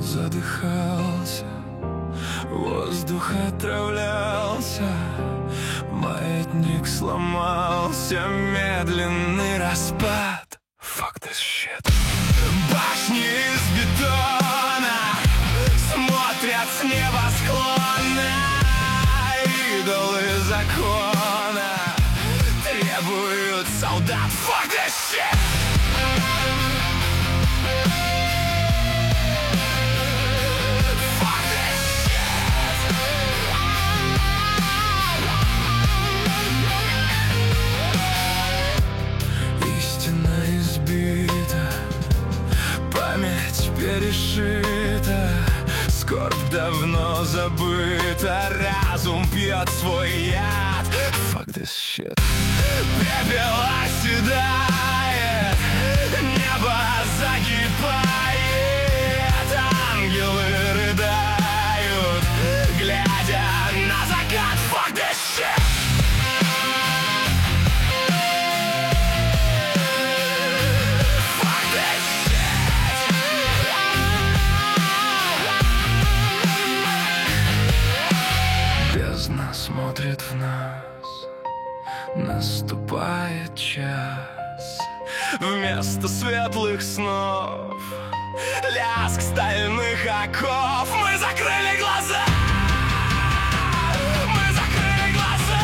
задыхался, воздух отравлялся, маятник сломался, медленный распад. Fuck this shit. Башни из бетона смотрят с небосклона, идолы закона требуют солдат. Fuck this shit. Память перешита, скорбь давно забыта, разум пьет свой яд. Fuck this shit. Пепел оседает, небо закипает, ангелы рыдают, глядя на закат. Fuck this shit. Бездна смотрит в нас, наступает час. Вместо светлых снов лязг стальных оков. Мы закрыли глаза. Мы закрыли глаза.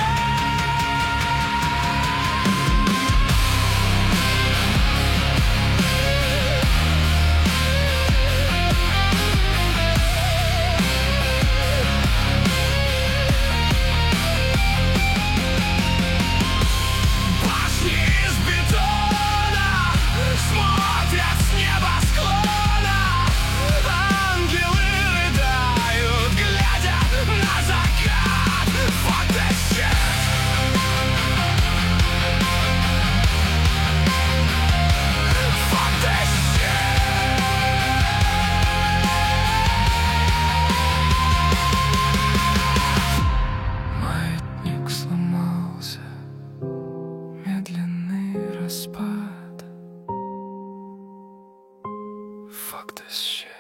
Медленный распад. Fuck this shit.